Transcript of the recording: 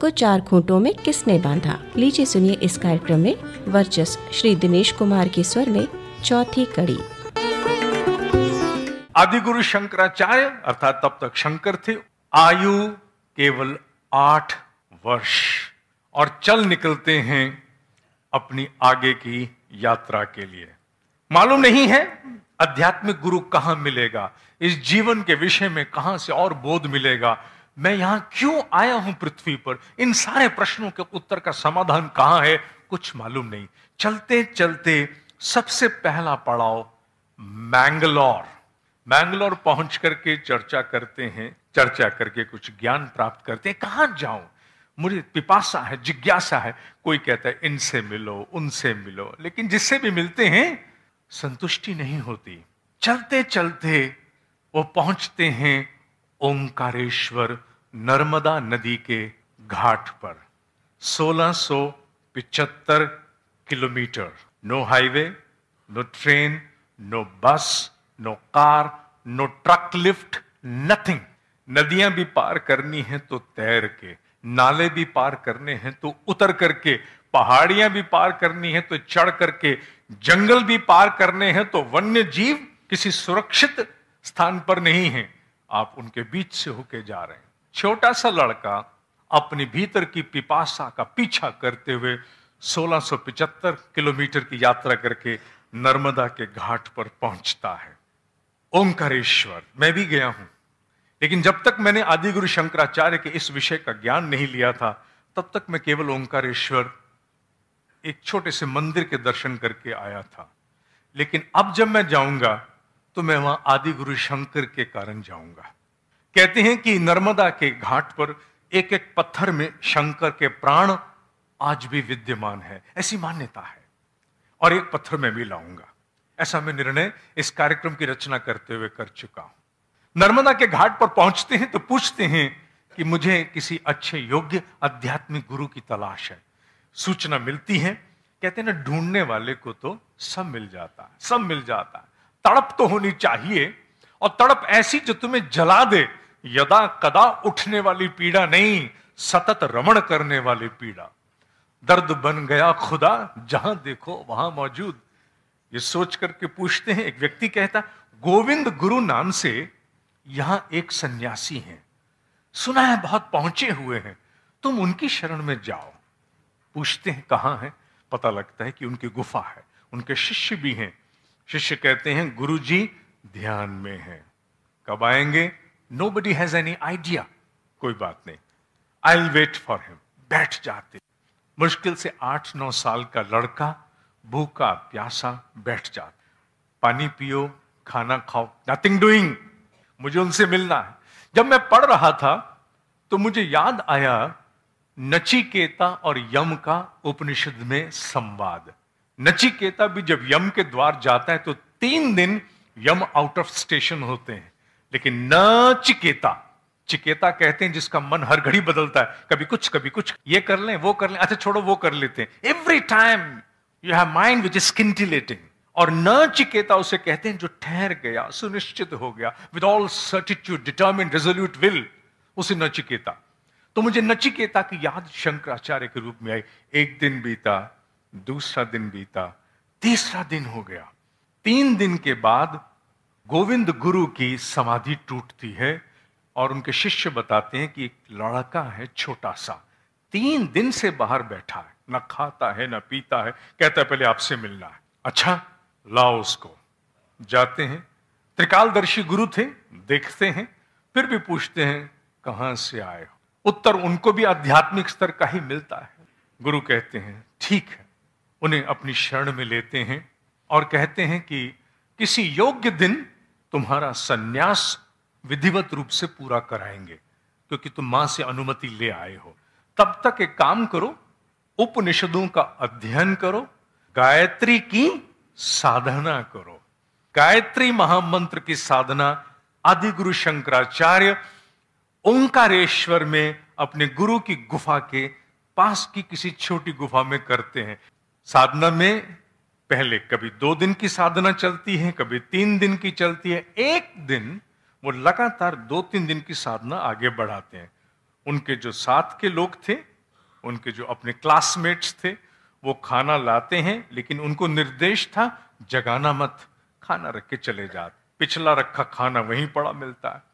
को चार खूंटों में किसने बांधा। लीजिए सुनिए इस कार्यक्रम में वर्चस्व श्री दिनेश कुमार के स्वर में चौथी कड़ी। आदि गुरु शंकराचार्य अर्थात तब तक शंकर थे। आयु केवल 8 वर्ष और चल निकलते हैं अपनी आगे की यात्रा के लिए। मालूम नहीं है आध्यात्मिक गुरु कहां मिलेगा, इस जीवन के विषय में कहां से और बोध मिलेगा, मैं यहां क्यों आया हूं पृथ्वी पर, इन सारे प्रश्नों के उत्तर का समाधान कहां है, कुछ मालूम नहीं। चलते चलते सबसे पहला पड़ाव मैंगलोर पहुंच करके चर्चा करते हैं, चर्चा करके कुछ ज्ञान प्राप्त करते हैं। कहां जाऊं, मुझे पिपासा है, जिज्ञासा है। कोई कहता है इनसे मिलो, उनसे मिलो, लेकिन जिससे भी मिलते हैं संतुष्टि नहीं होती। चलते चलते वो पहुंचते हैं ओंकारेश्वर नर्मदा नदी के घाट पर। 1675 किलोमीटर, no highway, no train, no bus, no car, no truck lift, nothing. नदियां भी पार करनी है तो तैर के, नाले भी पार करने हैं तो उतर करके, पहाड़ियां भी पार करनी है तो चढ़ करके, जंगल भी पार करने हैं तो वन्य जीव किसी सुरक्षित स्थान पर नहीं है, आप उनके बीच से होके जा रहे हैं। छोटा सा लड़का अपने भीतर की पिपासा का पीछा करते हुए 1675 किलोमीटर की यात्रा करके नर्मदा के घाट पर पहुंचता है। ओंकारेश्वर मैं भी गया हूं, लेकिन जब तक मैंने आदि गुरु शंकराचार्य के इस विषय का ज्ञान नहीं लिया था, तब तक मैं केवल ओंकारेश्वर एक छोटे से मंदिर के दर्शन करके आया था। लेकिन अब जब मैं जाऊंगा तो मैं वहां आदि गुरु शंकर के कारण जाऊंगा। कहते हैं कि नर्मदा के घाट पर एक एक पत्थर में शंकर के प्राण आज भी विद्यमान है, ऐसी मान्यता है। और एक पत्थर मैं भी लाऊंगा, ऐसा मैं निर्णय इस कार्यक्रम की रचना करते हुए कर चुका हूं। नर्मदा के घाट पर पहुंचते हैं तो पूछते हैं कि मुझे किसी अच्छे योग्य आध्यात्मिक गुरु की तलाश है। सूचना मिलती है, कहते हैं ना, ढूंढने वाले को तो सब मिल जाता है, सब मिल जाता है। तड़प तो होनी चाहिए, और तड़प ऐसी जो तुम्हें जला दे। यदा कदा उठने वाली पीड़ा नहीं, सतत रमण करने वाली पीड़ा। दर्द बन गया खुदा, जहां देखो वहां मौजूद। ये सोच करके पूछते हैं, एक व्यक्ति कहता, गोविंद गुरु नाम से यहां एक सन्यासी हैं, सुना है बहुत पहुंचे हुए हैं, तुम उनकी शरण में जाओ। पूछते हैं कहां है, पता लगता है कि उनकी गुफा है, उनके शिष्य भी हैं। शिष्य कहते हैं गुरु जी ध्यान में हैं, कब आएंगे? Nobody has any idea। कोई बात नहीं, I'll wait for him। बैठ जाते, मुश्किल से 8-9 साल का लड़का भूखा प्यासा बैठ जाता। पानी पियो, खाना खाओ, नथिंग डूइंग, मुझे उनसे मिलना है। जब मैं पढ़ रहा था तो मुझे याद आया नचिकेता और यम का उपनिषद में संवाद। नचिकेता भी जब यम के द्वार जाता है तो 3 दिन यम आउट ऑफ स्टेशन होते हैं, लेकिन नचिकेता, चिकेता कहते हैं जिसका मन हर घड़ी बदलता है, कभी कुछ ये कर लें, वो कर लें, अच्छा छोड़ो वो कर लेते हैं। Every time you have mind which is scintillating. और नचिकेता उसे कहते हैं जो ठहर गया, सुनिश्चित हो गया, with all certitude, determined, resolute will, उसे नचिकेता। तो मुझे नचिकेता की याद शंकराचार्य के रूप में आई। एक दिन बीता, दूसरा दिन बीता, तीसरा दिन हो गया। 3 दिन के बाद गोविंद गुरु की समाधि टूटती है और उनके शिष्य बताते हैं कि एक लड़का है छोटा सा, 3 दिन से बाहर बैठा है, न खाता है न पीता है, कहता है पहले आपसे मिलना है। अच्छा लाओ उसको। जाते हैं, त्रिकालदर्शी गुरु थे, देखते हैं, फिर भी पूछते हैं कहां से आए हो। उत्तर उनको भी आध्यात्मिक स्तर का ही मिलता है। गुरु कहते हैं ठीक है, उन्हें अपनी शरण में लेते हैं और कहते हैं कि किसी योग्य दिन तुम्हारा सन्यास विधिवत रूप से पूरा कराएंगे, क्योंकि तुम मां से अनुमति ले आए हो। तब तक एक काम करो, उपनिषदों का अध्ययन करो, गायत्री की साधना करो। गायत्री महामंत्र की साधना आदि गुरु शंकराचार्य ओंकारेश्वर में अपने गुरु की गुफा के पास की किसी छोटी गुफा में करते हैं। साधना में पहले कभी 2 दिन की साधना चलती है, कभी 3 दिन की चलती है। एक दिन वो लगातार 2-3 दिन की साधना आगे बढ़ाते हैं। उनके जो साथ के लोग थे उनके जो अपने क्लासमेट्स थे वो खाना लाते हैं, लेकिन उनको निर्देश था जगाना मत, खाना रख के चले जा, पिछला रखा खाना वहीं पड़ा मिलता है।